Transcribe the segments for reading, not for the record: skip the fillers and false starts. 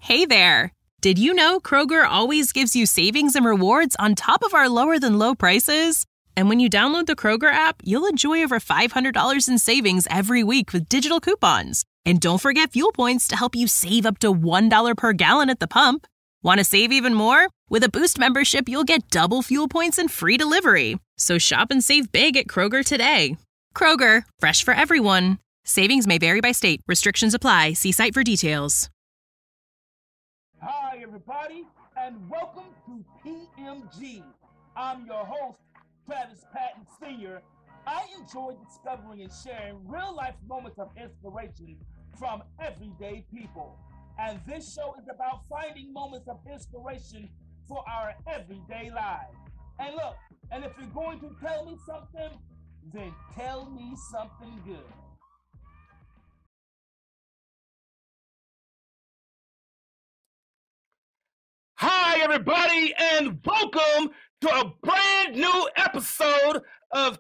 Hey there! Did you know Kroger always gives you savings and rewards on top of our lower-than-low prices? And when you download the Kroger app, you'll enjoy over $500 in savings every week with digital coupons. And don't forget fuel points to help you save up to $1 per gallon at the pump. Want to save even more? With a Boost membership, you'll get double fuel points and free delivery. So shop and save big at Kroger today. Kroger, fresh for everyone. Savings may vary by state. Restrictions apply. See site for details. Hi, everybody, and welcome to PMG. I'm your host, Travis Patton Sr. I enjoy discovering and sharing real-life moments of inspiration from everyday people. And this show is about finding moments of inspiration for our everyday lives. And look, and if you're going to tell me something, then tell me something good. Hi, everybody, and welcome to a brand new episode of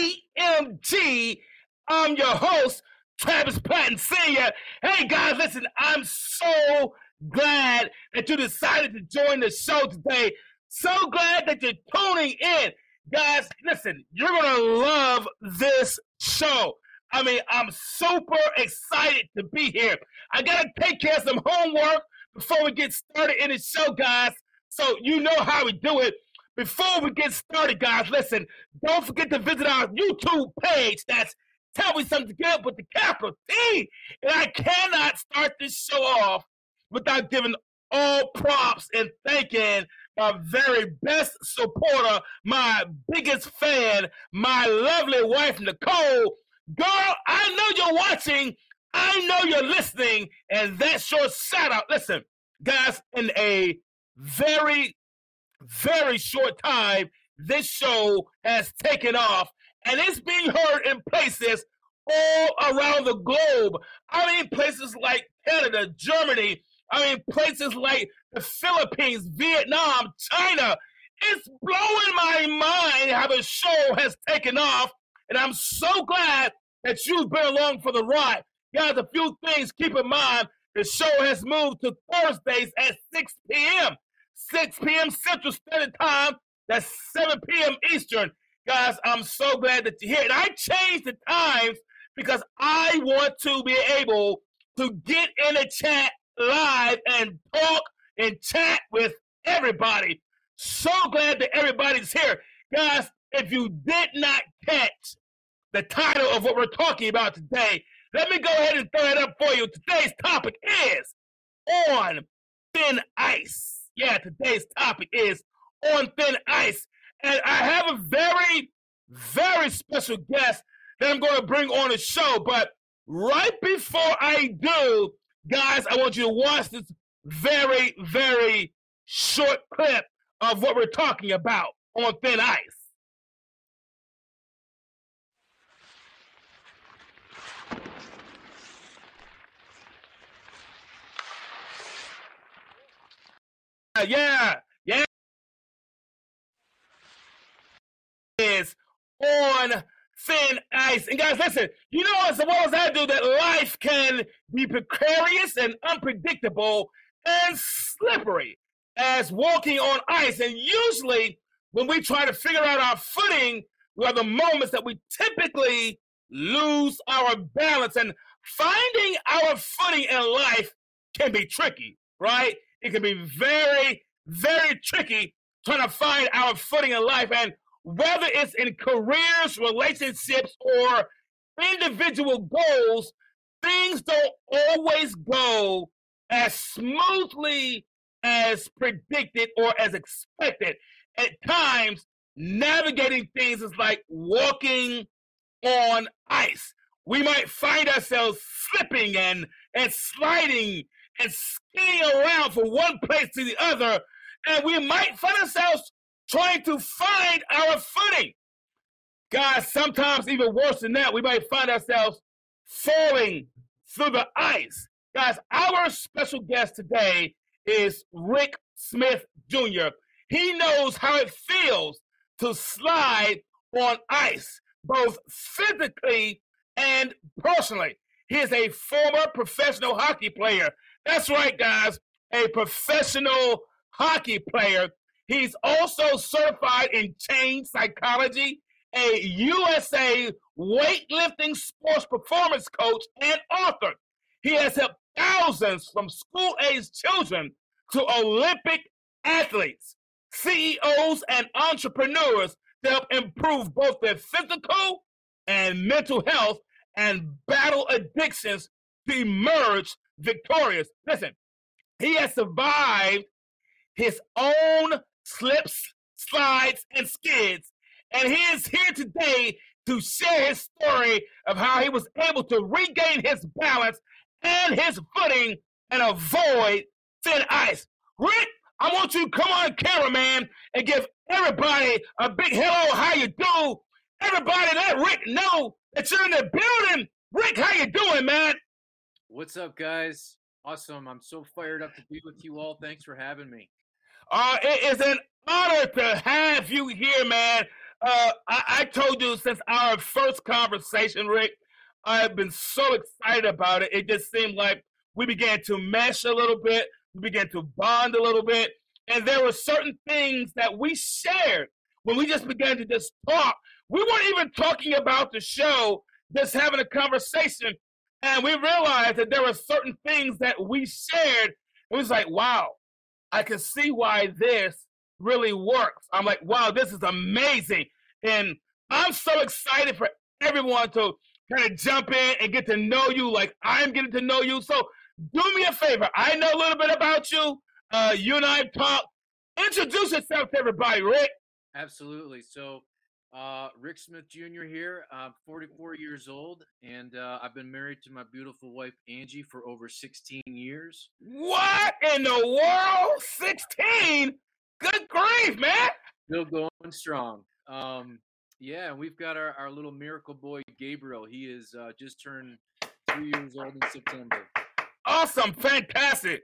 TMG. I'm your host, Travis Patton Sr. Hey, guys, listen, I'm so glad that you decided to join the show today. So glad that you're tuning in. Guys, listen, you're going to love this show. I mean, I'm super excited to be here. I got to take care of some homework before we get started in the show, guys. So you know how we do it. Before we get started, guys, listen, don't forget to visit our YouTube page. That's Tell Me Something Good with the capital T. And I cannot start this show off without giving all props and thanking my very best supporter, my biggest fan, my lovely wife, Nicole. Girl, I know you're watching. I know you're listening, and that's your shout out. Listen, guys, in a very, very short time, this show has taken off, and it's being heard in places all around the globe. I mean, places like Canada, Germany, places like the Philippines, Vietnam, China. It's blowing my mind how the show has taken off, and I'm so glad that you've been along for the ride. Guys, a few things keep in mind. The show has moved to Thursdays at 6 p.m. 6 p.m. Central Standard Time. That's 7 p.m. Eastern. Guys, I'm so glad that you're here. And I changed the times because I want to be able to get in the chat live and talk and chat with everybody. So glad that everybody's here. Guys, if you did not catch the title of what we're talking about today, let me go ahead and throw it up for you. Today's topic is On Thin Ice. Yeah, today's topic is On Thin Ice. And I have a very, very special guest that I'm going to bring on the show. But right before I do, guys, I want you to watch this very, very short clip of what we're talking about on Thin Ice. Yeah. Is On Thin Ice. And guys, listen, you know as well as I do that life can be precarious and unpredictable and slippery as walking on ice. And usually when we try to figure out our footing, are the moments that we typically lose our balance. And finding our footing in life can be tricky, right? It can be very, very tricky trying to find our footing in life. And whether it's in careers, relationships, or individual goals, things don't always go as smoothly as predicted or as expected. At times, navigating things is like walking on ice. We might find ourselves slipping and sliding and skiing around from one place to the other, and we might find ourselves trying to find our footing. Guys, sometimes even worse than that, we might find ourselves falling through the ice. Guys, our special guest today is Rick Smith Jr. He knows how it feels to slide on ice, both physically and personally. He is a former professional hockey player. That's right, guys. a professional hockey player. He's also certified in change psychology, a USA weightlifting sports performance coach, and author. He has helped thousands from school-aged children to Olympic athletes, CEOs, and entrepreneurs to help improve both their physical and mental health and battle addictions to emerge victorious. Listen, he has survived his own slips, slides, and skids, and he is here today to share his story of how he was able to regain his balance and his footing and avoid thin ice. Rick, I want you to come on camera, man, and give everybody a big hello, how you do? Everybody let Rick know that you're in the building. Rick, how you doing, man? What's up, guys? Awesome. I'm so fired up to be with you all. Thanks for having me. It is an honor to have you here, man. I told you since our first conversation, Rick, I've been so excited about it. It just seemed like we began to mesh a little bit. We began to bond a little bit. And there were certain things that we shared when we just began to just talk. We weren't even talking about the show, just having a conversation. And we realized that there were certain things that we shared. It was like, wow, I can see why this really works. I'm like, wow, this is amazing. And I'm so excited for everyone to kind of jump in and get to know you like I'm getting to know you. So do me a favor. I know a little bit about you. You and I have talked. Introduce yourself to everybody, Rick. Absolutely. So, Rick Smith Jr. here. I'm 44 years old, and I've been married to my beautiful wife, Angie, for over 16 years. What in the world? 16? Good grief, man. Still going strong. Yeah, we've got our little miracle boy, Gabriel. He is just turned 2 years old in September. Awesome. Fantastic.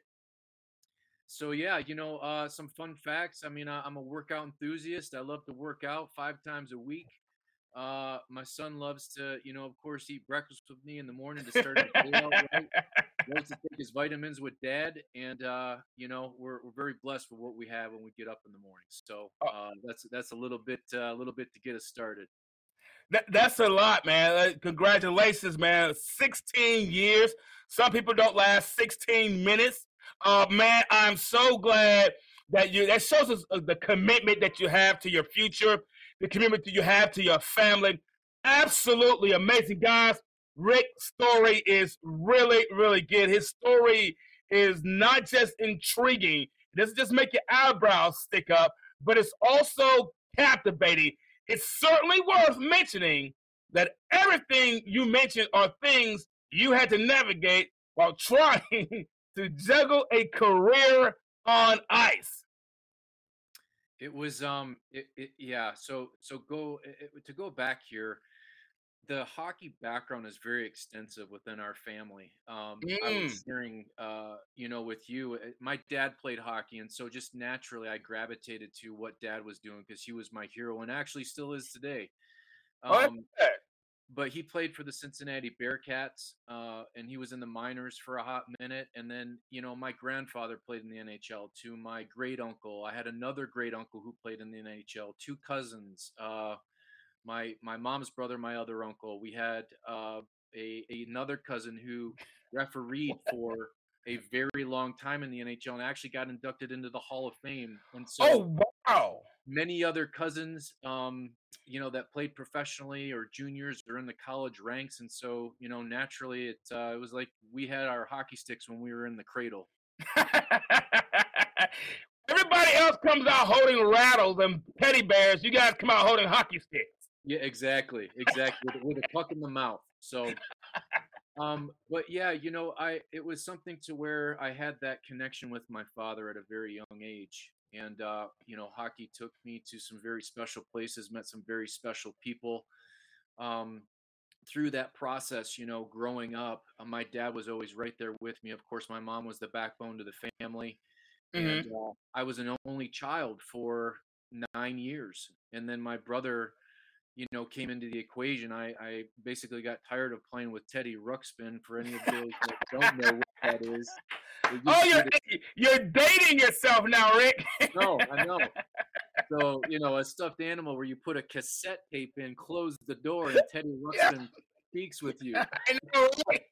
So, yeah, some fun facts. I mean, I'm a workout enthusiast. I love to work out 5 times a week. My son loves to, of course, eat breakfast with me in the morning to start the day out right. Loves to take his vitamins with Dad, and we're very blessed with what we have when we get up in the morning. So that's a little bit to get us started. That's a lot, man. Congratulations, man. 16 years. Some people don't last 16 minutes. Man, I'm so glad that that shows us the commitment that you have to your future, the commitment that you have to your family. Absolutely amazing, guys. Rick's story is really, really good. His story is not just intriguing. It doesn't just make your eyebrows stick up, but it's also captivating. It's certainly worth mentioning that everything you mentioned are things you had to navigate while trying to juggle a career on ice. It was yeah. So to go back here, the hockey background is very extensive within our family. I was sharing, with you. My dad played hockey, and so just naturally, I gravitated to what Dad was doing because he was my hero, and actually still is today. But he played for the Cincinnati Bearcats, and he was in the minors for a hot minute. And then, my grandfather played in the NHL too. My great uncle, I had another great uncle who played in the NHL. 2 cousins. My mom's brother, my other uncle. We had another cousin who refereed for a very long time in the NHL and actually got inducted into the Hall of Fame. And so, wow! Many other cousins, that played professionally or juniors or in the college ranks, and so naturally, it was like we had our hockey sticks when we were in the cradle. Everybody else comes out holding rattles and teddy bears. You guys come out holding hockey sticks. Yeah, exactly, with a puck in the mouth. So, but yeah, it was something to where I had that connection with my father at a very young age, and hockey took me to some very special places, met some very special people. Through that process, growing up, my dad was always right there with me. Of course, my mom was the backbone to the family, and I was an only child for 9 years, and then my brother came into the equation. I basically got tired of playing with Teddy Ruxpin. For any of those that don't know, that is. It Oh, used to be you're dating yourself now, Rick. no, I know. So, a stuffed animal where you put a cassette tape in, close the door, and Teddy Yeah, Ruxpin speaks with you. I know, right?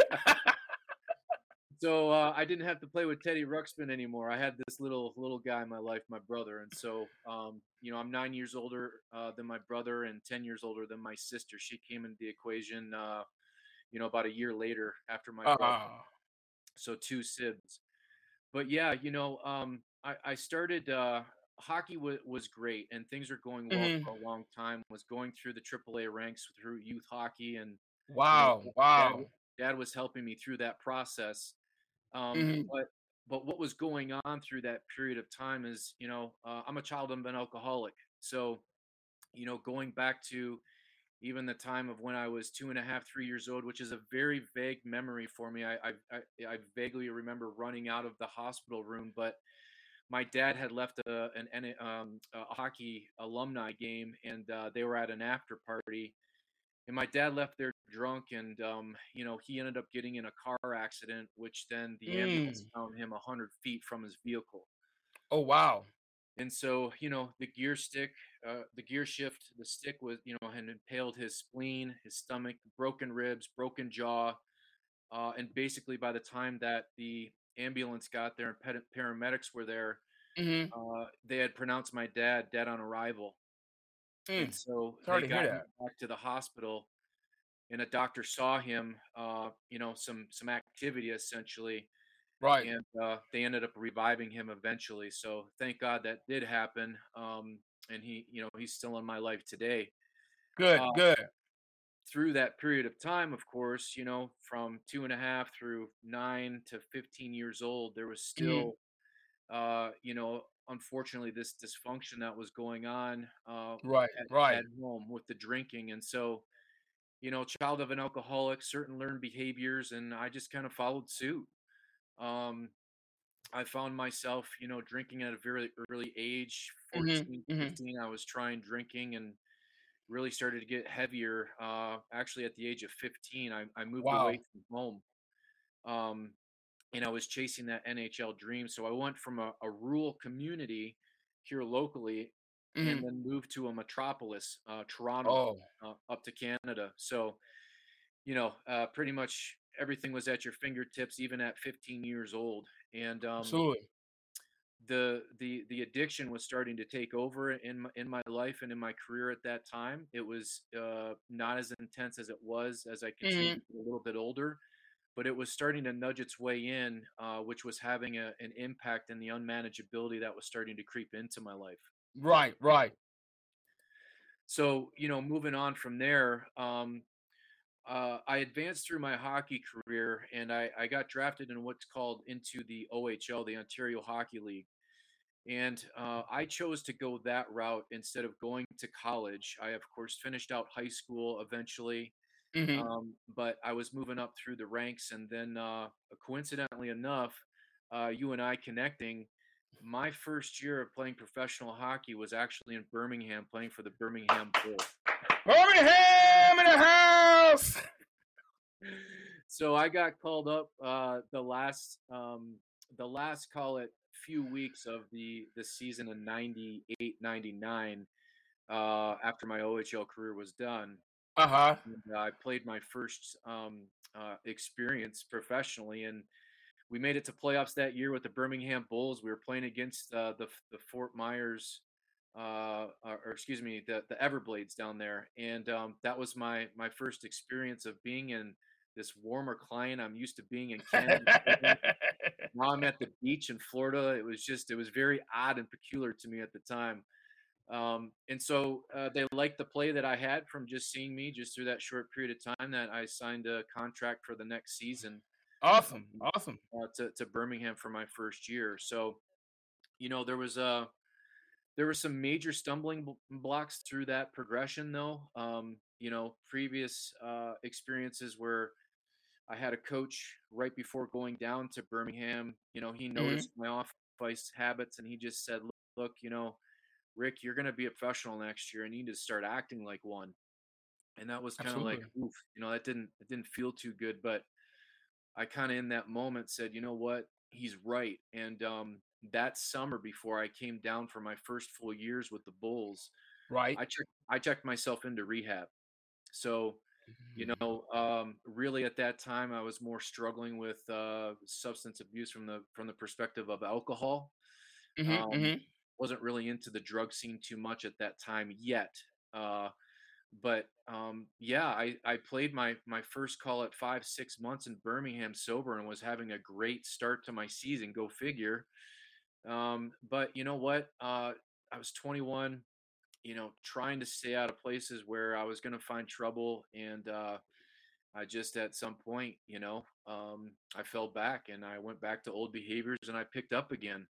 So I didn't have to play with Teddy Ruxpin anymore. I had this little guy in my life, my brother, and so I'm 9 years older than my brother and 10 years older than my sister. She came into the equation, about a year later after my brother. Uh, So two sibs. But yeah, I started. Hockey was great, and things are going well mhm. for a long time. Was going through the AAA ranks through youth hockey, and you know, Wow, dad wow. dad was helping me through that process. Um, Mhm, but but what was going on through that period of time is, I'm a child of an alcoholic. So, going back to even the time of when I was 2.5, 3 years old, which is a very vague memory for me. I vaguely remember running out of the hospital room, but my dad had left a hockey alumni game, and they were at an after party, and my dad left there drunk, and he ended up getting in a car accident, which then the ambulance mm. found him 100 feet from his vehicle. Oh, wow. And so, the gear shift, the stick was, had impaled his spleen, his stomach, broken ribs, broken jaw. And basically, by the time that the ambulance got there and paramedics were there, Mhm, they had pronounced my dad dead on arrival. And mm. so Sorry they to hear got him that. back to the hospital, and a doctor saw him, some activity essentially, Right. and they ended up reviving him eventually. So thank God that did happen. And he's still in my life today. Uh, Good, good. Through that period of time, of course, from 2.5 through 9 to 15 years old, there was Mhm. still, unfortunately, this dysfunction that was going on Right, at right. home with the drinking. And so, child of an alcoholic, certain learned behaviors, and I just kind of followed suit. Um, I found myself, drinking at a very early age, Mhm, 14, mhm. 15. I was trying drinking and really started to get heavier. Actually, at the age of 15, I moved away Wow. from home. Um, and I was chasing that NHL dream. So I went from a rural community here locally and Mhm. then moved to a metropolis, Toronto, Oh, up to Canada. So, pretty much everything was at your fingertips, even at 15 years old. And absolutely. the addiction was starting to take over in my life and in my career at that time. It was not as intense as it was as I continued Mhm. to get a little bit older, but it was starting to nudge its way in, which was having an impact in the unmanageability that was starting to creep into my life. Right, right. So, moving on from there, I advanced through my hockey career, and I got drafted in what's called into the OHL, the Ontario Hockey League. And I chose to go that route instead of going to college. I, of course, finished out high school eventually, Mhm. but I was moving up through the ranks. And then, coincidentally enough, you and I connecting, my first year of playing professional hockey was actually in Birmingham, playing for the Birmingham Bulls. Birmingham in the house. So I got called up the last call it few weeks of the season in 98, 99, after my OHL career was done. Uh-huh. And I played my first experience professionally, and we made it to playoffs that year with the Birmingham Bulls. We were playing against the Fort Myers, or excuse me, the Everblades down there, and that was my first experience of being in this warmer climate. I'm used to being in Canada. Now I'm at the beach in Florida. It was very odd and peculiar to me at the time. And so they liked the play that I had from just seeing me just through that short period of time that I signed a contract for the next season, Awesome, awesome. to Birmingham for my first year. So, there were some major stumbling blocks through that progression though. Previous experiences where I had a coach right before going down to Birmingham. He Mhm. noticed my off ice habits, and he just said, "Look, Rick, you're going to be a professional next year, and you need to start acting like one." And that was kind of like, Absolutely. oof, that didn't it didn't feel too good. But I kind of in that moment said, you know what, he's right. And that summer before I came down for my first full years with the Bulls, Right. I checked myself into rehab. So, really at that time I was more struggling with substance abuse from the perspective of alcohol. Hmm. Um, Hmm. wasn't really into the drug scene too much at that time yet. Uh, but yeah, I played my first call at 5 6 months in Birmingham sober and was having a great start to my season. Go figure. But you know what? I was 21. Trying to stay out of places where I was going to find trouble, and I just at some point, I fell back and I went back to old behaviors and I picked up again.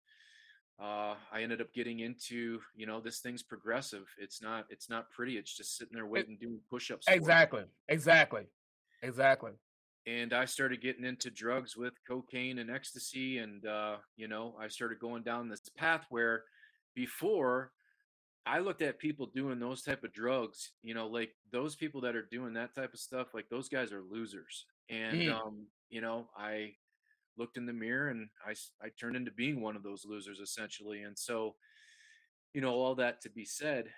I ended up getting into, this thing's progressive. It's not pretty. It's just sitting there waiting, doing push-ups for me. Exactly. Exactly. Exactly. And I started getting into drugs with cocaine and ecstasy. And, I started going down this path where before I looked at people doing those type of drugs, like those people that are doing that type of stuff, like those guys are losers. And, Mm. I looked in the mirror and I turned into being one of those losers essentially. And so, all that to be said,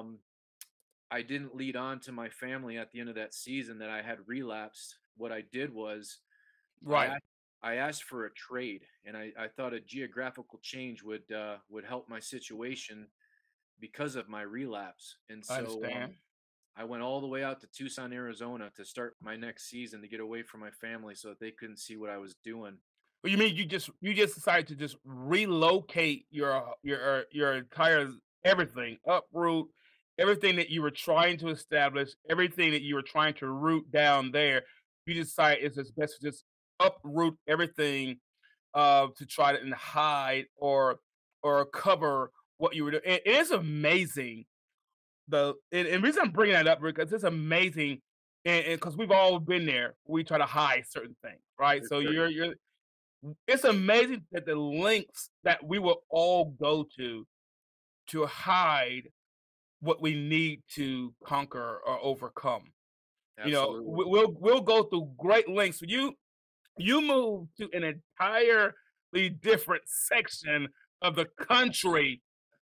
I didn't lead on to my family at the end of that season that I had relapsed. What I did was I Right. asked, I asked for a trade, and I thought a geographical change would help my situation because of my relapse. And I so understand. I went all the way out to Tucson, Arizona to start my next season to get away from my family so that they couldn't see what I was doing. Well, you mean you just decided to just relocate your entire everything, uproot everything that you were trying to establish, everything that you were trying to root down there. You decide it's just best to just uproot everything to try to and hide or cover what you were doing. It is amazing and the reason I'm bringing that up because it's amazing, and because we've all been there. We try to hide certain things, right? For So sure. you're it's amazing that the lengths that we will all go to hide what we need to conquer or overcome. Absolutely. We'll go through great lengths. You move to an entirely different section of the country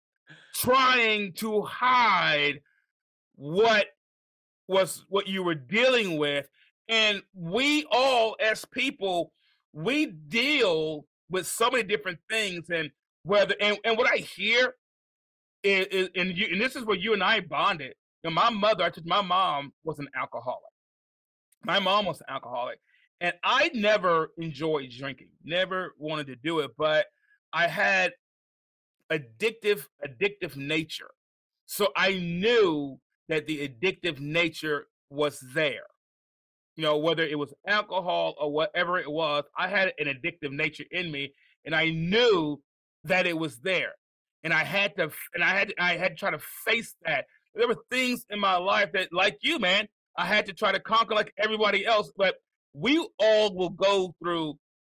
trying to hide what what you were dealing with, and we all as people, we deal with so many different things, and and what I hear and this is where you and I bonded. My mother, my mom was an alcoholic. My mom was an alcoholic, and I never enjoyed drinking, never wanted to do it, but I had addictive nature, so I knew that the addictive nature was there. Whether it was alcohol or whatever it was, I had an addictive nature in me, and I knew that it was there. And I had to try to face that. There were things in my life that, like you, man, I had to try to conquer like everybody else. But we all will go through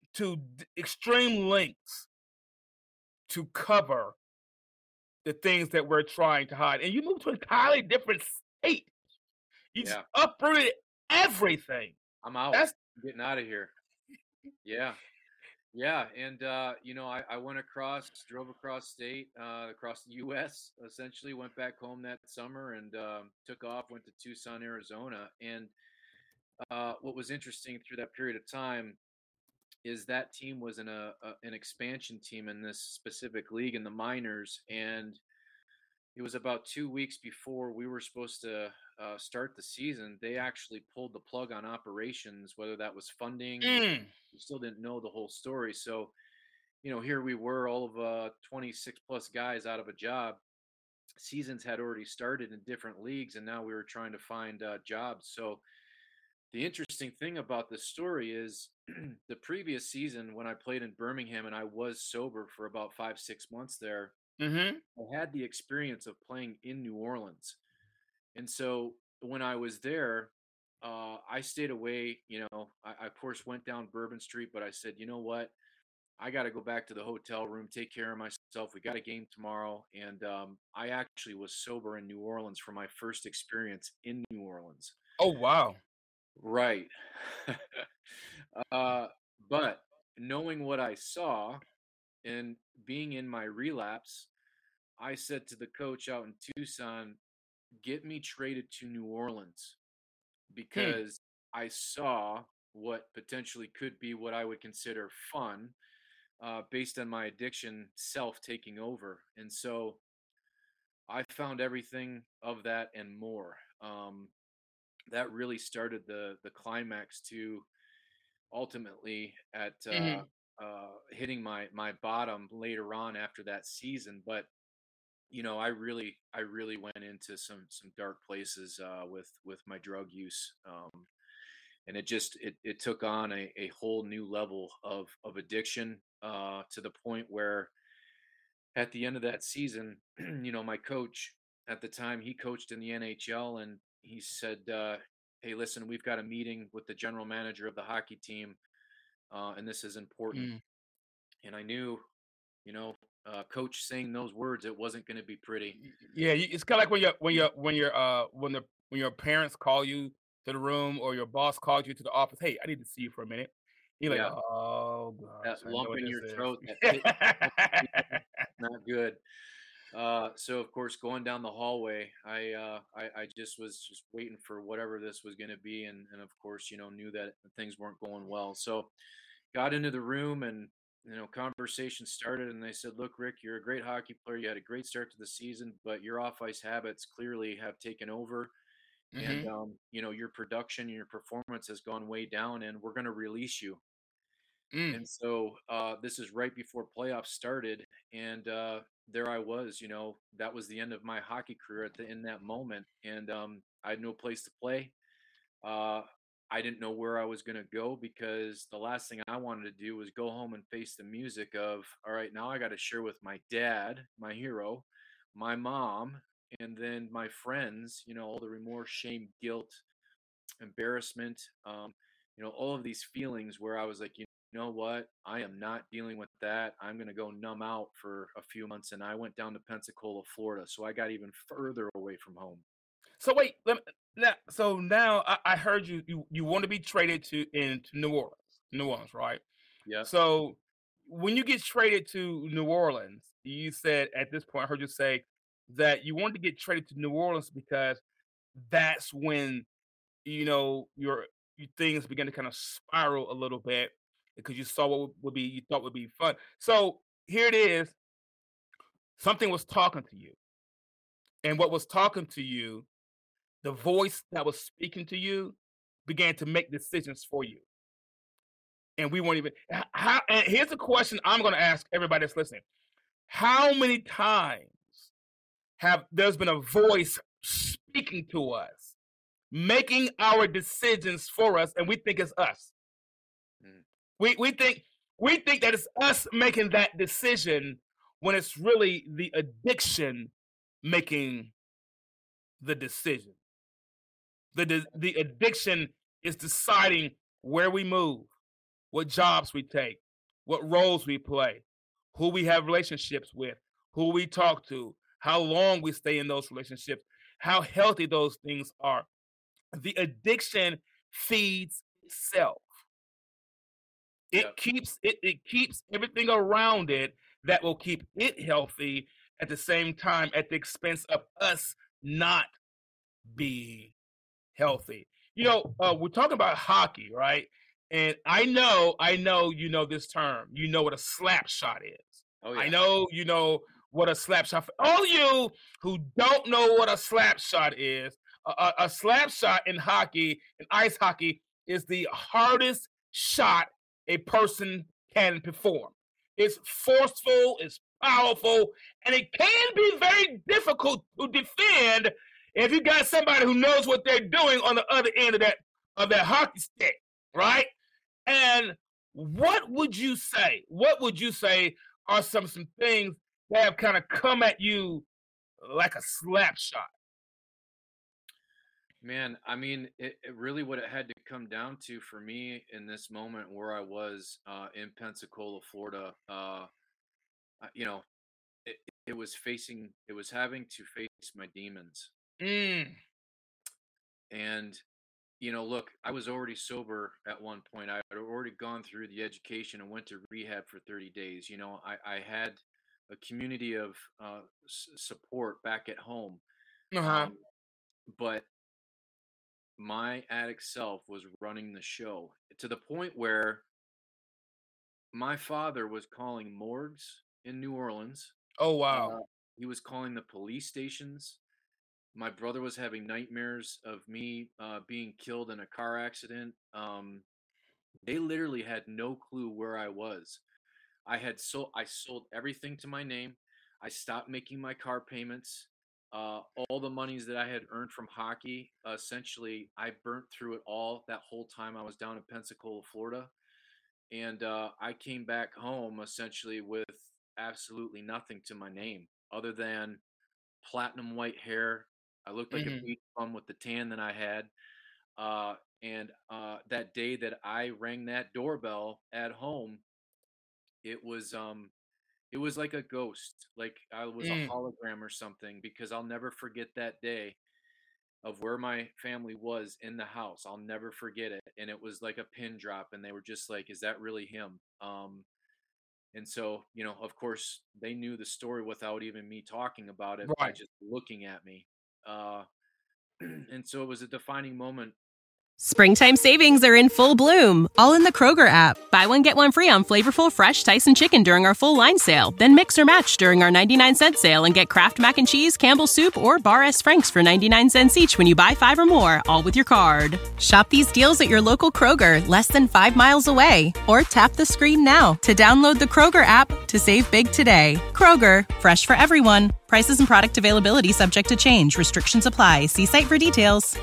extreme lengths to cover the things that we're trying to hide. And you move to an entirely different state. You just Yeah. uprooted everything. I'm out. That's I'm getting out of here. Yeah. Yeah, and I went drove across state, across the U.S. Essentially, went back home that summer and took off. Went to Tucson, Arizona, and what was interesting through that period of time is that team was in an expansion team in this specific league in the minors, and it was about 2 weeks before we were supposed to start the season. They actually pulled the plug on operations, whether that was funding. mm, We still didn't know the whole story. So, here we were, all of 26 plus guys out of a job. Seasons had already started in different leagues, and now we were trying to find jobs. So, the interesting thing about this story is the previous season when I played in Birmingham and I was sober for about 5 6 months there, mm-hmm. I had the experience of playing in New Orleans. And so when I was there, I stayed away. I of course went down Bourbon Street, but I said, you know what? I got to go back to the hotel room, take care of myself. We got a game tomorrow. And I actually was sober in New Orleans for my first experience in New Orleans. Oh, wow. Right. Uh, but knowing what I saw and being in my relapse, I said to the coach out in Tucson, get me traded to New Orleans Hmm. because I saw what potentially could be what I would consider fun based on my addiction self taking over. And so I found everything of that and more. That really started the climax to ultimately at Hmm. hitting my bottom later on after that season. But I really went into some dark places with my drug use, and it took on a whole new level of addiction to the point where at the end of that season, my coach at the time, he coached in the NHL, and he said, "Hey, listen, we've got a meeting with the general manager of the hockey team, and this is important." Mm. And I knew, coach saying those words, it wasn't going to be pretty. Yeah, it's kind of like when your parents call you to the room or your boss calls you to the office. Hey, I need to see you for a minute. You're like, Yeah, oh gosh, that I know lump what in this your is. throat, that pit, in your stomach, not good. So of course, going down the hallway, I just was just waiting for whatever this was going to be, and of course, knew that things weren't going well. So got into the room, and conversation started, and they said, "Look, Rick, you're a great hockey player. You had a great start to the season, but your off ice habits clearly have taken over, and Hmm. your production and your performance has gone way down, and we're going to release you." Mm. And so this is right before playoffs started, and there I was. That was the end of my hockey career in that moment, and I had no place to play. Uh, I didn't know where I was going to go because the last thing I wanted to do was go home and face the music of, all right, now I got to share with my dad, my hero, my mom, and then my friends. All the remorse, shame, guilt, embarrassment, all of these feelings where I was like, you know what? I am not dealing with that. I'm going to go numb out for a few months. And I went down to Pensacola, Florida. So I got even further away from home. So wait, now I heard you want to be traded into New Orleans, right? Yep. So when you get traded to New Orleans, you said at this point, I heard you say that you wanted to get traded to New Orleans because that's when your things began to kind of spiral a little bit because you saw what would be you thought would be fun. So here it is, something was talking to you, and what was talking to you, the voice that was speaking to you, began to make decisions for you, and we weren't even. How? And here's a question I'm going to ask everybody that's listening: how many times have there's been a voice speaking to us, making our decisions for us, and we think it's us? Mm. We think that it's us making that decision when it's really the addiction making the decision. The addiction is deciding where we move, what jobs we take, what roles we play, who we have relationships with, who we talk to, how long we stay in those relationships, how healthy those things are. The addiction feeds itself. Yep. It keeps everything around it that will keep it healthy at the same time at the expense of us not being healthy. We're talking about hockey, right? And I know you know this term. You know what a slap shot is. Oh, I yeah. know you know what a slap shot. For all you who don't know what a slap shot is, a slap shot in hockey, in ice hockey, is the hardest shot a person can perform. It's forceful, it's powerful, and it can be very difficult to defend if you got somebody who knows what they're doing on the other end of that hockey stick, right? And what would you say? What would you say are some things that have kind of come at you like a slap shot? Man, I mean, it really what it had to come down to for me in this moment where I was in Pensacola, Florida, uh, you know, it, it was having to face my demons. Mm. And look, I was already sober at one point. I had already gone through the education and went to rehab for 30 days. I had a community of support back at home. Uh-huh. Um, but my addict self was running the show to the point where my father was calling morgues in New Orleans. Oh wow. Uh, he was calling the police stations. My brother was having nightmares of me being killed in a car accident. They literally had no clue where I was. I sold everything to my name. I stopped making my car payments. All the monies that I had earned from hockey, essentially, I burnt through it all that whole time I was down in Pensacola, Florida. And I came back home essentially with absolutely nothing to my name other than platinum white hair. I looked like a Hmm. beach bum with the tan that I had. And that day that I rang that doorbell at home, it was it was like a ghost, like I was a Mm. hologram or something, because I'll never forget that day of where my family was in the house. I'll never forget it. And it was like a pin drop, and they were just like, is that really him? And so, of course, they knew the story without even me talking about it by Right. just looking at me. Uh, and so it was a defining moment. Springtime savings are in full bloom, all in the Kroger app. Buy one, get one free on flavorful, fresh Tyson chicken during our full line sale. Then mix or match during our 99-cent sale and get Kraft Mac and Cheese, Campbell's Soup, or Bar S. Franks for 99 cents each when you buy 5 or more, all with your card. Shop these deals at your local Kroger, less than 5 miles away. Or tap the screen now to download the Kroger app to save big today. Kroger, fresh for everyone. Prices and product availability subject to change. Restrictions apply. See site for details.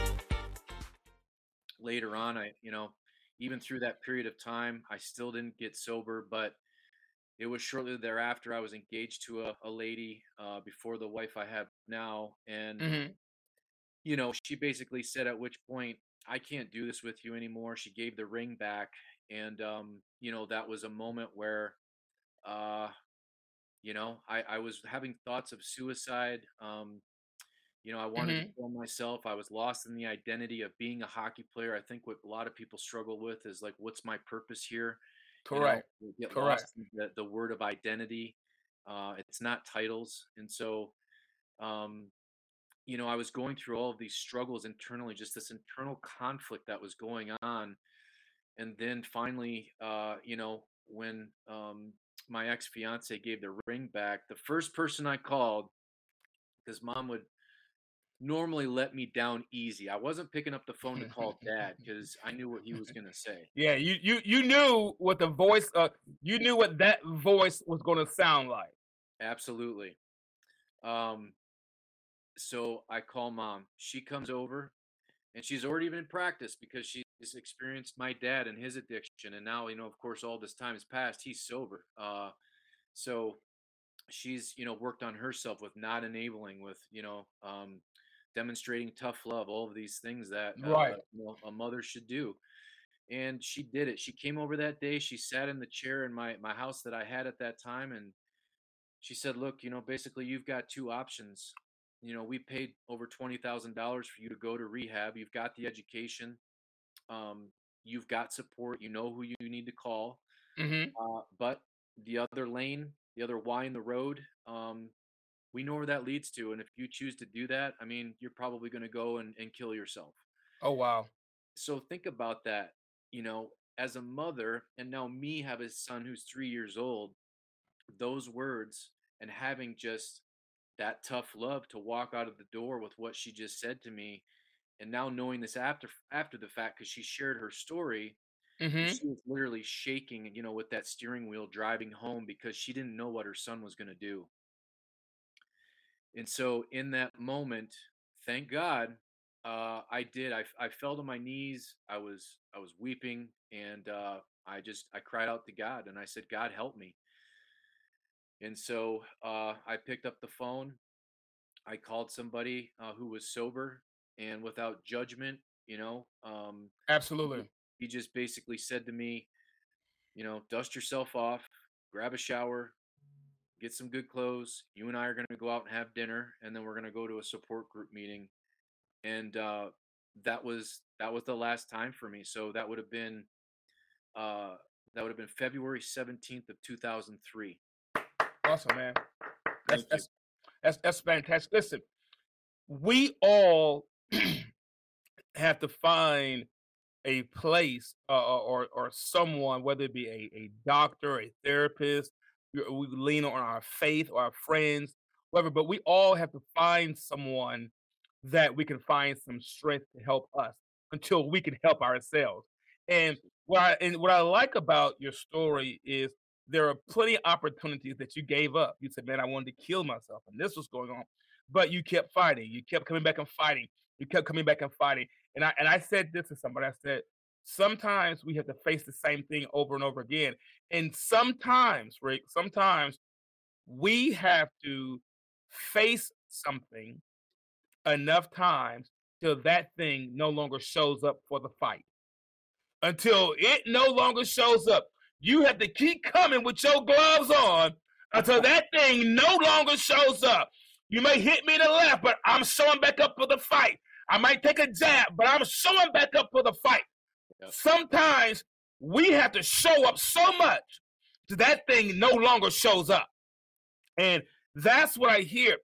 Later on, even through that period of time, I still didn't get sober, but it was shortly thereafter I was engaged to a lady before the wife I have now. And, Hmm. she basically said at which point, I can't do this with you anymore. She gave the ring back. And, that was a moment where, uh, I was having thoughts of suicide. I wanted to Hmm. kill myself. I was lost in the identity of being a hockey player. I think what a lot of people struggle with is like, what's my purpose here? Correct. We get Correct. lost in the word of identity. It's not titles. And so, um, I was going through all of these struggles internally, just this internal conflict that was going on. And then finally, when my ex fiance gave the ring back, the first person I called, because mom would normally let me down easy. I wasn't picking up the phone to call dad because I knew what he was going to say. Yeah, you knew what the voice you knew what that voice was going to sound like. Absolutely. Um, so I call mom. She comes over, and she's already been in practice because she's experienced my dad and his addiction. And now, of course, all this time has passed. He's sober. So she's, worked on herself with not enabling, with, demonstrating tough love, all of these things that, Right. a mother should do. And she did it. She came over that day. She sat in the chair in my house that I had at that time, and she said, "Look, basically you've got two options. We paid over $20,000 for you to go to rehab. You've got the education. Um, you've got support. You know who you need to call. Hmm. But the other lane, the other Y in the road, we know where that leads to. And if you choose to do that, I mean, you're probably going to go and kill yourself." Oh wow. So think about that, as a mother, and now me have a son who's 3 years old, those words, and having just that tough love to walk out of the door with what she just said to me. And now knowing this after the fact, because she shared her story, and Hmm. she was literally shaking, with that steering wheel driving home because she didn't know what her son was going to do. And so in that moment, thank God, I did. I fell to my knees. I was weeping, and I cried out to God, and I said, "God, help me." And so I picked up the phone. I called somebody who was sober, and without judgment, he Absolutely. he just basically said to me, dust yourself off, grab a shower, get some good clothes. You and I are going to go out and have dinner, and then we're going to go to a support group meeting. And that was the last time for me. So uh that would have been February 17th of 2003. Awesome, man. That's Thank you. that's that's fantastic. Listen, we all have to find a place or someone, whether it be a doctor, a therapist, we lean on our faith or our friends, whatever, but we all have to find someone that we can find some strength to help us until we can help ourselves. And what I like about your story is there are plenty of opportunities that you gave up. You said, "Man, I wanted to kill myself," and this was going on, but you kept fighting. You kept coming back and fighting. You kept coming back and fighting. And I said this to somebody. I said, sometimes we have to face the same thing over and over again. And sometimes, Rick, sometimes we have to face something enough times till that thing no longer shows up for the fight. Until it no longer shows up. You have to keep coming with your gloves on until that thing no longer shows up. You may hit me to the left, but I'm showing back up for the fight. I might take a jab, but I'm showing back up for the fight. Yep. Sometimes we have to show up so much that that thing no longer shows up. And that's what I hear.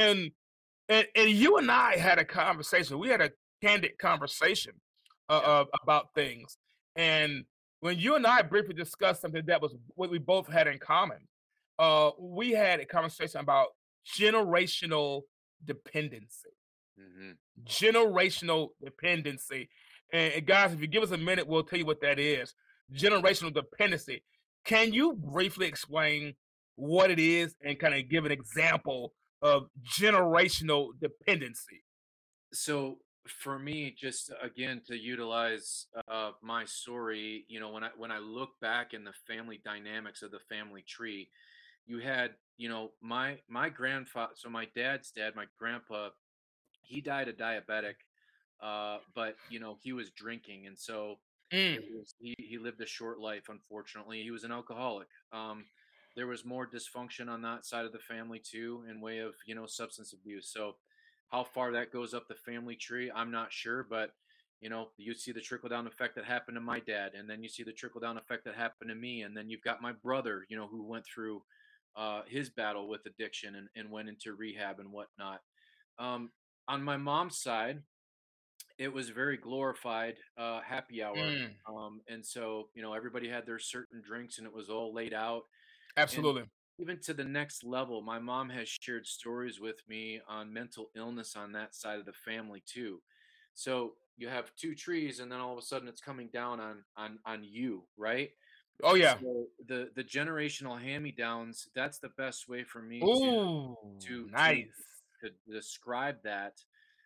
And you and I had a conversation. We had a candid conversation about things. And when you and I briefly discussed something that was what we both had in common, we had a conversation about generational dependency. Hmm. Generational dependency. And guys, if you give us a minute, we'll tell you what that is. Generational dependency. Can you briefly explain what it is and kind of give an example of generational dependency? So for me, just again to utilize my story, when I look back in the family dynamics of the family tree, you had, my grandfather, so my dad's dad, my grandpa, he died a diabetic, but he was drinking, and so Mm, he lived a short life. Unfortunately, he was an alcoholic. There was more dysfunction on that side of the family too, in way of substance abuse. So how far that goes up the family tree, I'm not sure, but you see the trickle down effect that happened to my dad, and then you see the trickle down effect that happened to me, and then you've got my brother, who went through his battle with addiction and went into rehab and whatnot. Um, on my mom's side, it was very glorified happy hour. mm, And so, everybody had their certain drinks and it was all laid out. And absolutely. even to the next level, my mom has shared stories with me on mental illness on that side of the family too. So you have two trees and then all of a sudden it's coming down on you, right? Oh yeah. So the generational hand-me-downs, that's the best way for me to Ooh, to to nice. to describe that.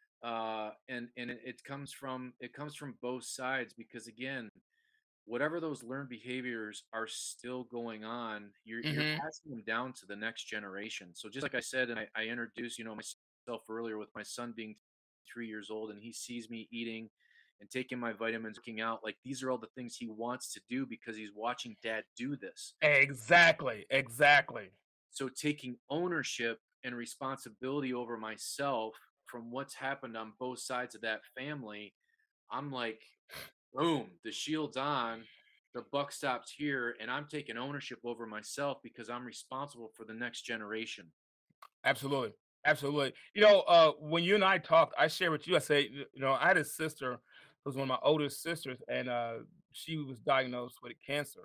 And it comes from both sides, because again, whatever those learned behaviors are still going on, you're Hmm. passing them down to the next generation. So just like I said, and I introduced myself earlier, with my son being 3 years old, and he sees me eating and taking my vitamins, working out, like these are all the things he wants to do because he's watching dad do this. Exactly. Exactly. So taking ownership and responsibility over myself from what's happened on both sides of that family, I'm like, boom, the shield's on, the buck stops here, and I'm taking ownership over myself because I'm responsible for the next generation. Absolutely. Absolutely. When you and I talked, I shared with you, I said, I had a sister who was one of my oldest sisters, and she was diagnosed with cancer.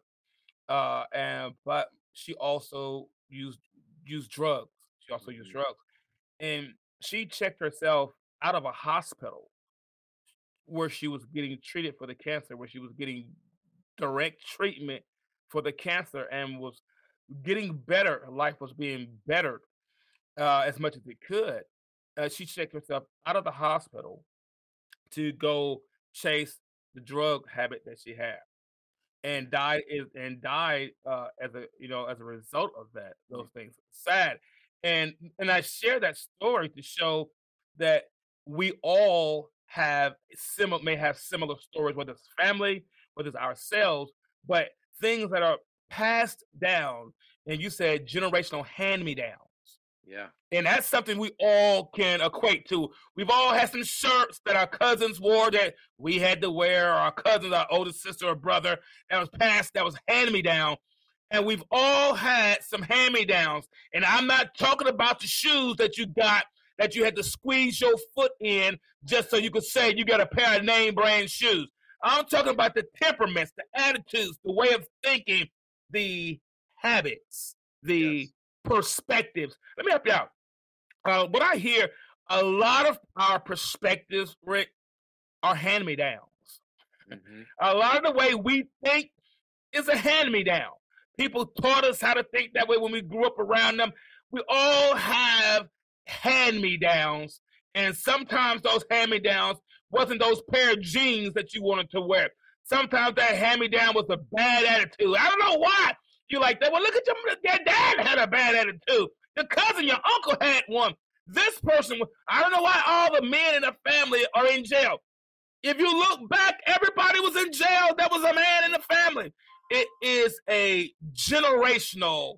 But she also used drugs. She also used Mhm. drugs. And she checked herself out of a hospital where she was getting treated for the cancer, where she was getting direct treatment for the cancer and was getting better. Her life was being bettered as much as it could. She checked herself out of the hospital to go chase the drug habit that she had, and died as a result of that, Yeah. those things. Sad. And I share that story to show that we all may have similar stories, whether it's family, whether it's ourselves, but things that are passed down, and you said generational hand me downs. Yeah. And that's something we all can equate to. We've all had some shirts that our cousins wore that we had to wear, or our cousins, our older sister or brother, that was passed, that was hand me down. And we've all had some hand me downs. And I'm not talking about the shoes that you got that you had to squeeze your foot in just so you could say you got a pair of name brand shoes. I'm talking about the temperaments, the attitudes, the way of thinking, the habits, the Yes. perspectives. Let me help you out. What I hear, a lot of our perspectives, Rick, are hand me downs. Hmm. A lot of the way we think is a hand me down. People taught us how to think that way when we grew up around them. We all have hand me downs, and sometimes those hand me downs wasn't those pair of jeans that you wanted to wear. Sometimes that hand me down was a bad attitude. I don't know why you like that. Well, look at your dad had a bad attitude. Your cousin, your uncle had one. This person, I don't know why all the men in the family are in jail. If you look back, everybody was in jail. That was a man in the family. It is a generational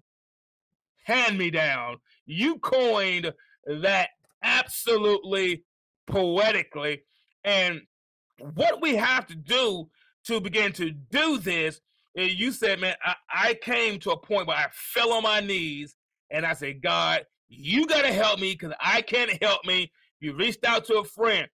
hand me down. You coined that absolutely poetically. And what we have to do to begin to do this, you said, man, I came to a point where I fell on my knees and I said, God, you got to help me because I can't help me. You reached out to a friend.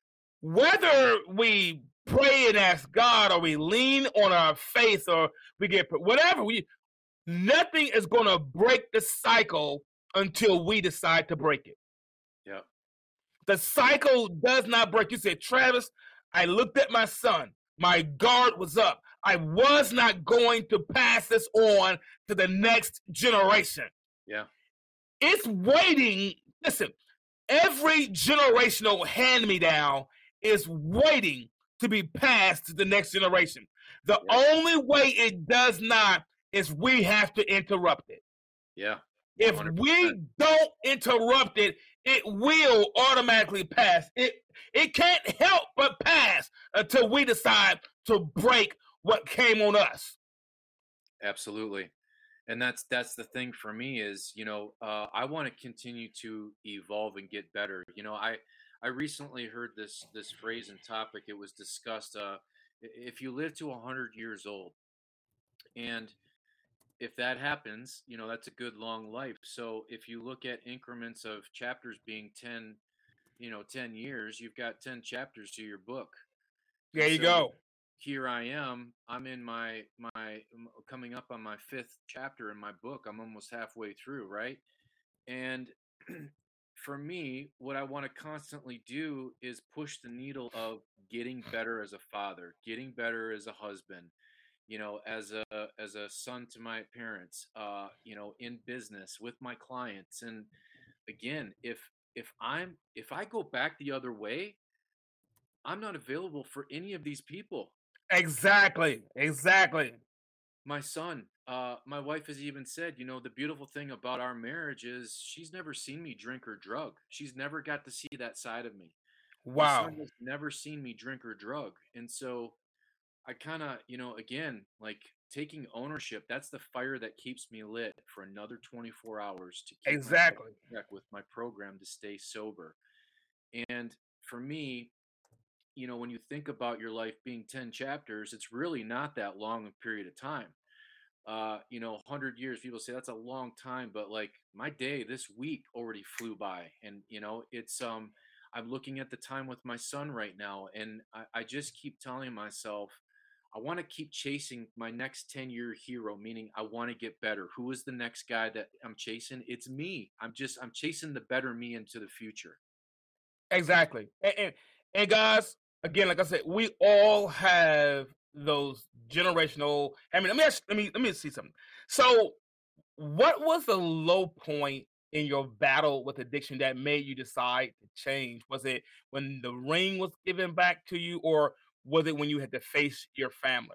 Whether we pray and ask God or we lean on our faith or we get whatever, nothing is going to break the cycle until we decide to break it. Yeah. The cycle does not break. You said, Travis, I looked at my son. My guard was up. I was not going to pass this on to the next generation. Yeah. It's waiting. Listen, every generational hand me down is waiting to be passed to the next generation. The Yeah. only way it does not is we have to interrupt it. Yeah. If 100%. we don't interrupt it, it will automatically pass. It can't help but pass until we decide to break what came on us. Absolutely. And that's the thing for me is, I want to continue to evolve and get better. I recently heard this phrase and topic. It was discussed. If you live to 100 years old, and if that happens, that's a good long life. So if you look at increments of chapters being 10 years, you've got 10 chapters to your book. There And you so go. here I am. I'm in coming up on my fifth chapter in my book. I'm almost halfway through, right? And for me, what I want to constantly do is push the needle of getting better as a father, getting better as a husband, as a son to my parents, in business with my clients. And again, if I go back the other way, I'm not available for any of these people. Exactly. Exactly. My son, my wife has even said, the beautiful thing about our marriage is she's never seen me drink or drug. She's never got to see that side of me. My Wow. son has never seen me drink or drug. And so I kind of, again, like taking ownership, that's the fire that keeps me lit for another 24 hours to keep myself Exactly. in check with my program to stay sober. And for me, when you think about your life being 10 chapters, it's really not that long a period of time. 100 years, people say that's a long time, but like my day this week already flew by. And, I'm looking at the time with my son right now, and I just keep telling myself, I want to keep chasing my next 10-year hero, meaning I want to get better. Who is the next guy that I'm chasing? It's me. I'm chasing the better me into the future. Exactly. And guys, again, like I said, we all have those generational. I mean, let me see something. So, what was the low point in your battle with addiction that made you decide to change? Was it when the ring was given back to you, or was it when you had to face your family?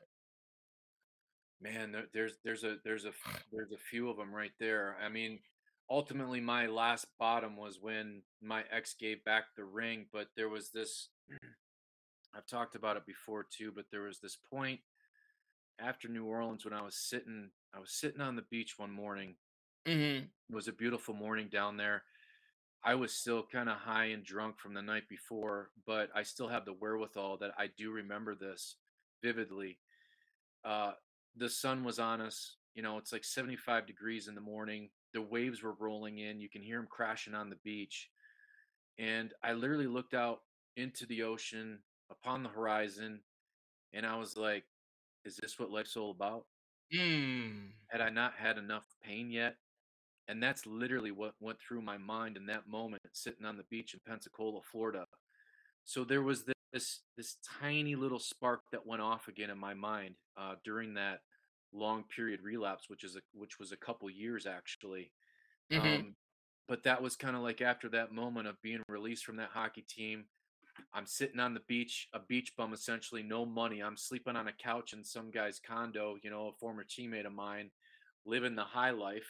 Man, there's a few of them right there. I mean, ultimately, my last bottom was when my ex gave back the ring. But there was this. I've talked about it before too. But there was this point after New Orleans when I was sitting on the beach one morning, Hmm. It was a beautiful morning down there. I was still kind of high and drunk from the night before, but I still have the wherewithal that I do remember this vividly. Uh, the sun was on us. It's like 75 degrees in the morning. The waves were rolling in. You can hear them crashing on the beach. And I literally looked out into the ocean upon the horizon, and I was like, is this what life's all about? Mm. Had I not had enough pain yet? And that's literally what went through my mind in that moment, sitting on the beach in Pensacola, Florida. So there was this tiny little spark that went off again in my mind during that long period relapse, which was a couple years actually. Hmm. Um, but that was kind of like after that moment of being released from that hockey team. I'm sitting on the beach, a beach bum essentially, no money. I'm sleeping on a couch in some guy's condo, a former teammate of mine, living the high life.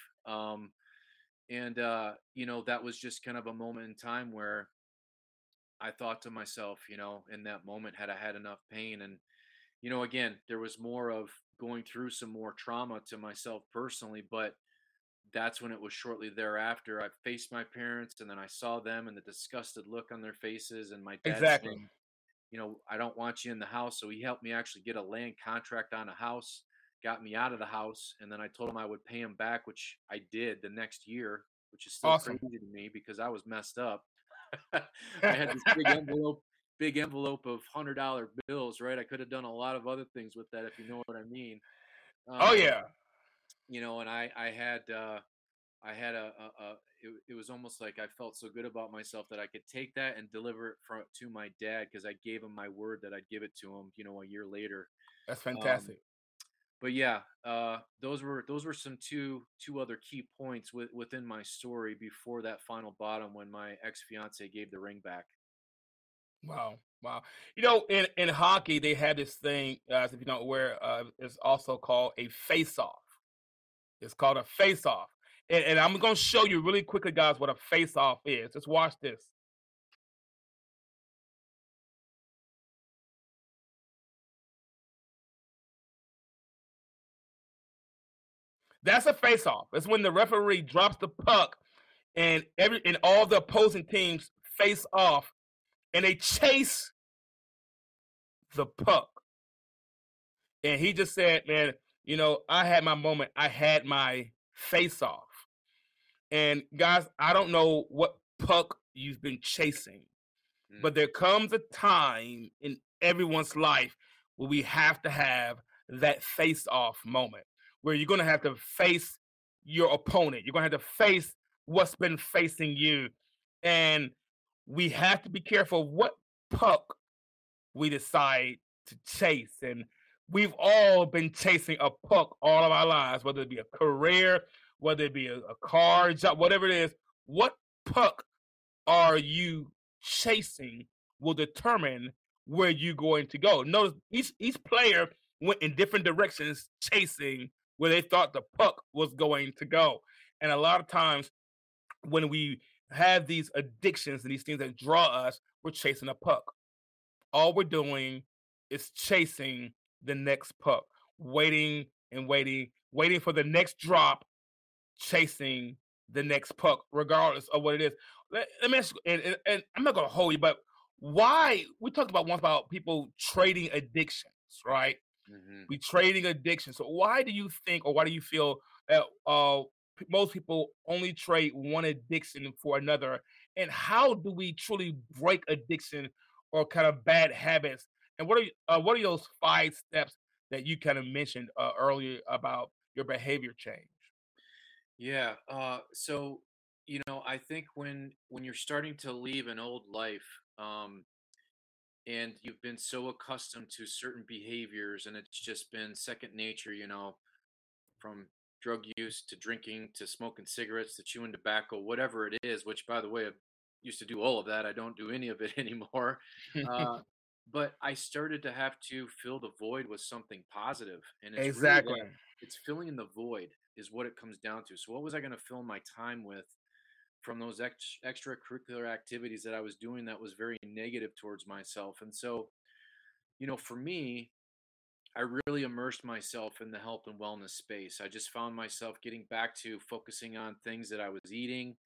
And that was just kind of a moment in time where I thought to myself, in that moment, had I had enough pain? And, again, there was more of going through some more trauma to myself personally, but that's when it was shortly thereafter. I faced my parents and then I saw them and the disgusted look on their faces, and my dad Exactly. saying, I don't want you in the house. So he helped me actually get a land contract on a house, got me out of the house. And then I told him I would pay him back, which I did the next year, which is still Awesome. crazy to me because I was messed up. I had this big envelope of $100 bills, right? I could have done a lot of other things with that, if you know what I mean. Oh Um, yeah. and I had it was almost like I felt so good about myself that I could take that and deliver it to my dad because I gave him my word that I'd give it to him, a year later. That's Um, fantastic. but yeah, those were some two other key points within my story before that final bottom when my ex fiance gave the ring back. Wow. Wow. In hockey, they have this thing, if you don't aware, it's also called a face-off. It's called a face-off. And I'm going to show you really quickly, guys, what a face-off is. Just watch this. That's a face-off. It's when the referee drops the puck and all the opposing teams face off and they chase the puck. And he just said, man, I had my moment. I had my face-off. And guys, I don't know what puck you've been chasing, Mm, but there comes a time in everyone's life where we have to have that face off moment where you're going to have to face your opponent. You're going to have to face what's been facing you. And we have to be careful of what puck we decide to chase. And we've all been chasing a puck all of our lives, whether it be a career, whether it be a car job, whatever it is. What puck are you chasing will determine where you're going to go. Notice each player went in different directions chasing where they thought the puck was going to go. And a lot of times when we have these addictions and these things that draw us, we're chasing a puck. All we're doing is chasing the next puck, waiting and waiting, waiting for the next drop, chasing the next puck, regardless of what it is. Let me ask you, and I'm not going to hold you, but why? We talked about once about people trading addictions, right? hmm We trading addictions. So why do you think, or why do you feel that most people only trade one addiction for another? And how do we truly break addiction or kind of bad habits? And what are those 5 steps that you kind of mentioned earlier about your behavior change? Yeah. So I think when you're starting to leave an old life, and you've been so accustomed to certain behaviors, and it's just been second nature, from drug use to drinking to smoking cigarettes to chewing tobacco, whatever it is. Which, by the way, I used to do all of that. I don't do any of it anymore. Uh, but I started to have to fill the void with something positive, and it's really Exactly. that. It's filling in the void is what it comes down to. So, what was I going to fill my time with from those extracurricular activities that I was doing that was very negative towards myself? And so, for me, I really immersed myself in the health and wellness space. I just found myself getting back to focusing on things that I was eating.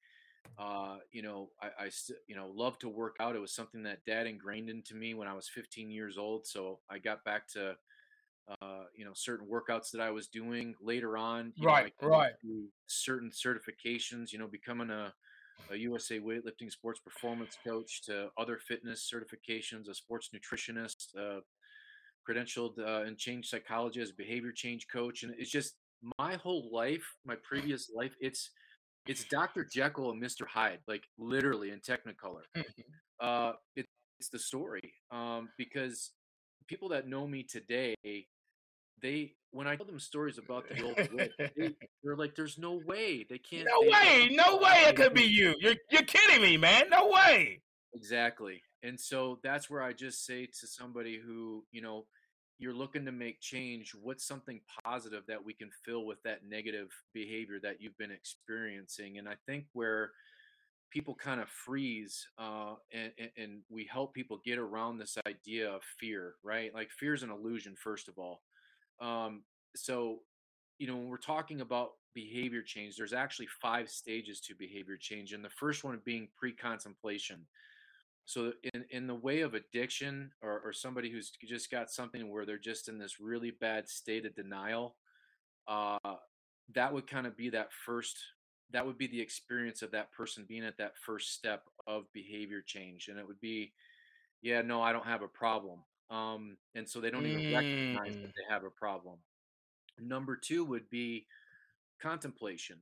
Love to work out. It was something that dad ingrained into me when I was 15 years old. So I got back to, certain workouts that I was doing later on. Right, I got right. into certain certifications, becoming a USA weightlifting sports performance coach to other fitness certifications, a sports nutritionist, credentialed in change psychology as a behavior change coach. And it's just my whole life, my previous life, it's Dr. Jekyll and Mr. Hyde, like literally in Technicolor. It's the story, because people that know me today, they when I tell them stories about the old Rick, they're like, "There's no way they can't." No way, no way it could be you. You're kidding me, man. No way. Exactly. And so that's where I just say to somebody who, you're looking to make change, what's something positive that we can fill with that negative behavior that you've been experiencing? And I think where people kind of freeze, and we help people get around this idea of fear, right? Like fear is an illusion, first of all. Um, so, when we're talking about behavior change, there's actually 5 stages to behavior change. And the first one being pre contemplation. So in the way of addiction, or somebody who's just got something where they're just in this really bad state of denial, uh, that would kind of be that would be the experience of that person being at that first step of behavior change. And it would be, yeah, no, I don't have a problem. And so they don't even recognize that Mm. they have a problem. Number two would be contemplation.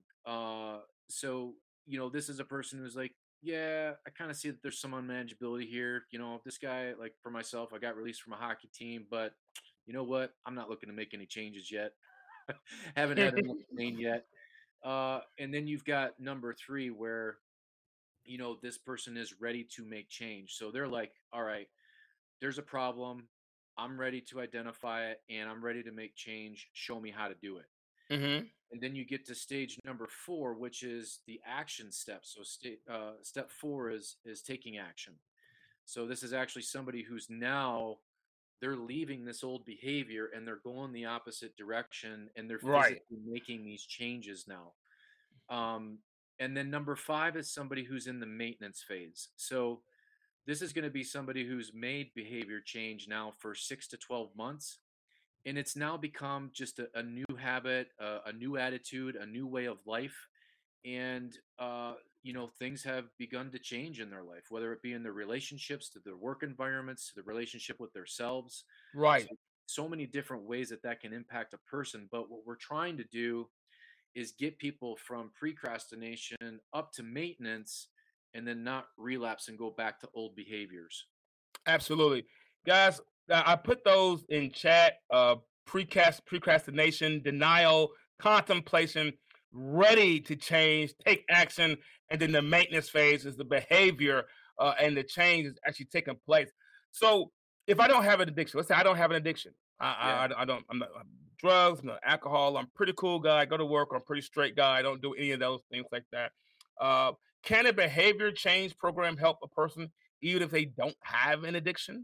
So this is a person who's like, yeah, I kind of see that there's some unmanageability here. This guy, like for myself, I got released from a hockey team, but you know what? I'm not looking to make any changes yet. Haven't had enough pain yet. And then you've got number three, where this person is ready to make change. So they're like, all right, there's a problem. I'm ready to identify it, and I'm ready to make change. Show me how to do it. Hmm. And then you get to stage number four, which is the action step. So step four is taking action. So this is actually somebody who's now, they're leaving this old behavior and they're going the opposite direction, and they're Right. physically making these changes now. um, and then number five is somebody who's in the maintenance phase. So this is going to be somebody who's made behavior change now for 6 to 12 months, and it's now become just a new habit, a new attitude, a new way of life. And things have begun to change in their life, whether it be in their relationships, to their work environments, to the relationship with themselves. Right. So many different ways that can impact a person. But what we're trying to do is get people from procrastination up to maintenance, and then not relapse and go back to old behaviors. Absolutely. Guys, I put those in chat. Procrastination, denial, contemplation, ready to change, take action, and then the maintenance phase is the behavior, and the change is actually taking place. So if I don't have an addiction, let's say I don't have an addiction. Yeah. I don't, I'm not drugs, I'm not alcohol. I'm a pretty cool guy. I go to work. I'm a pretty straight guy. I don't do any of those things like that. Uh, can a behavior change program help a person even if they don't have an addiction?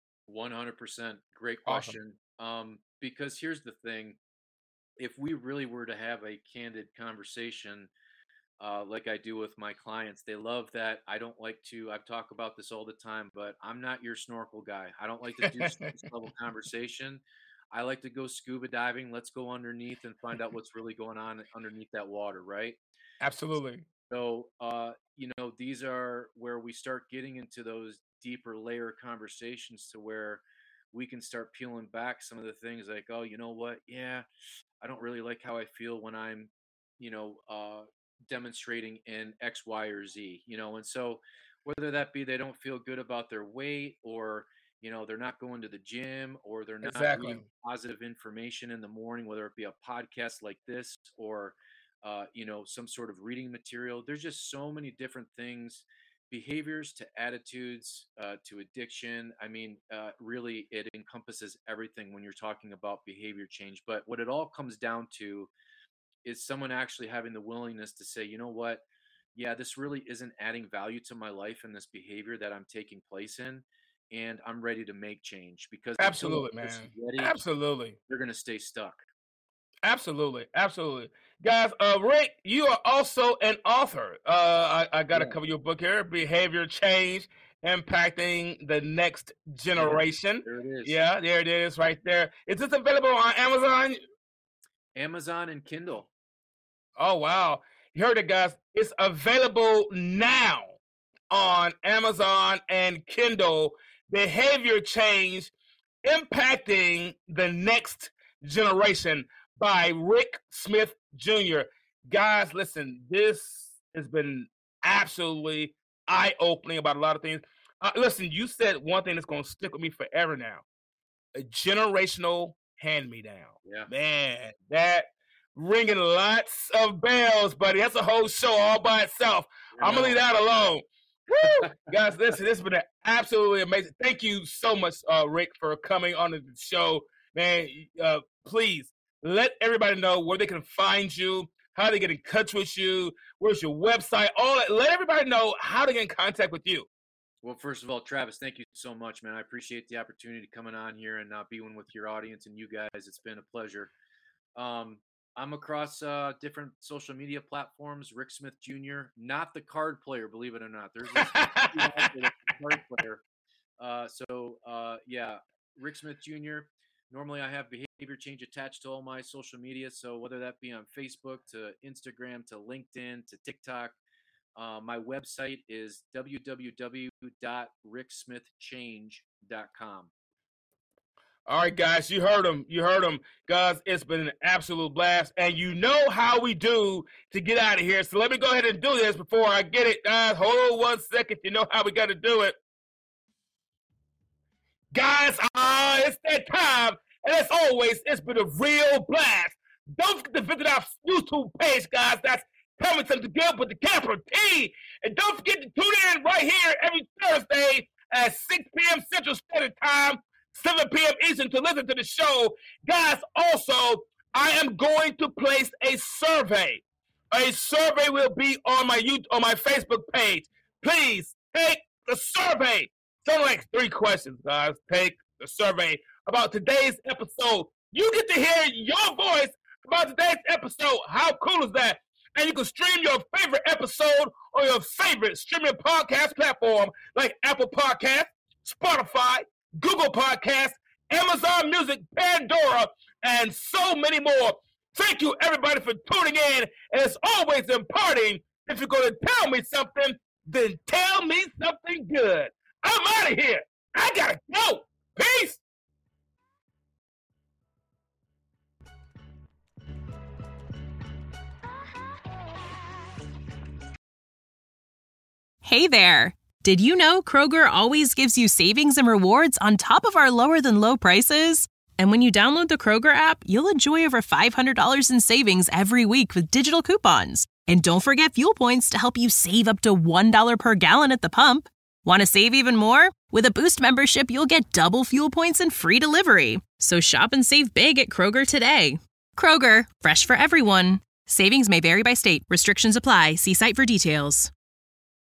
100%. Great Awesome. question. Because here's the thing: if we really were to have a candid conversation, like I do with my clients, they love that. I don't like to, I talk about this all the time, but I'm not your snorkel guy. I don't like to do surface level conversation. I like to go scuba diving. Let's go underneath and find out what's really going on underneath that water, right? Absolutely. So, these are where we start getting into those deeper layer conversations, to where we can start peeling back some of the things like, oh, you know what? Yeah, I don't really like how I feel when I'm, you know, uh, demonstrating in X, Y, or Z, and so whether that be they don't feel good about their weight, or, they're not going to the gym, or they're not reading Exactly. positive information in the morning, whether it be a podcast like this, or, some sort of reading material. There's just so many different things, behaviors to attitudes, to addiction. I mean, really, it encompasses everything when you're talking about behavior change. But what it all comes down to is someone actually having the willingness to say, you know what? Yeah, this really isn't adding value to my life and this behavior that I'm taking place in. and I'm ready to make change because Absolutely, until man. ready, Absolutely. they're going to stay stuck. Absolutely. Absolutely. Guys, Rick, you are also an author. I got a cover your book here, Behavior Change Impacting the Next Generation. There it is. Yeah, there it is right there. Is this available on Amazon? Amazon and Kindle. Oh, wow. You heard it, guys. It's available now on Amazon and Kindle. Behavior Change Impacting the Next Generation by Rick Smith Jr. Guys, listen, this has been absolutely eye-opening about a lot of things. Listen, you said one thing that's going to stick with me forever now. A generational hand-me-down. Yeah. Man, that ringing lots of bells, buddy. That's a whole show all by itself. I'm going to leave that alone. Woo! Guys, listen, this has been absolutely amazing. Thank you so much, Rick, for coming on the show. Man, please let everybody know where they can find you, how they get in touch with you, where's your website, all that. Let everybody know how to get in contact with you. Well, first of all, Travis, thank you so much, man. I appreciate the opportunity coming on here and being with your audience and you guys. It's been a pleasure. I'm across different social media platforms. Rick Smith Jr., not the card player, believe it or not. There's a card player. Yeah, Rick Smith Jr. Normally, I have behavior change attached to all my social media. So whether that be on Facebook to Instagram to LinkedIn to TikTok, my website is www.ricksmithchange.com. All right, guys, you heard him. You heard him. Guys, it's been an absolute blast. And you know how we do to get out of here. So let me go ahead and do this before I get it. Guys, hold on 1 second. You know how we got to do it. Guys, it's that time. And as always, it's been a real blast. Don't forget to visit our YouTube page, guys. That's Tell Me Something Good with the capital T. And don't forget to tune in right here every Thursday at 6 p.m. Central Standard Time, 7 p.m. Eastern to listen to the show. Guys, also, I am going to place a survey. A survey will be on my Facebook page. Please take the survey. It's only like 3 questions, guys. Take the survey about today's episode. You get to hear your voice about today's episode. How cool is that? And you can stream your favorite episode on your favorite streaming podcast platform like Apple Podcasts, Spotify, Google Podcasts, Amazon Music, Pandora, and so many more. Thank you, everybody, for tuning in. And as always, imparting, if you're going to tell me something, then tell me something good. I'm out of here. I got to go. Peace. Hey there! Did you know Kroger always gives you savings and rewards on top of our lower-than-low prices? And when you download the Kroger app, you'll enjoy over $500 in savings every week with digital coupons. And don't forget fuel points to help you save up to $1 per gallon at the pump. Want to save even more? With a Boost membership, you'll get double fuel points and free delivery. So shop and save big at Kroger today. Kroger, fresh for everyone. Savings may vary by state. Restrictions apply. See site for details.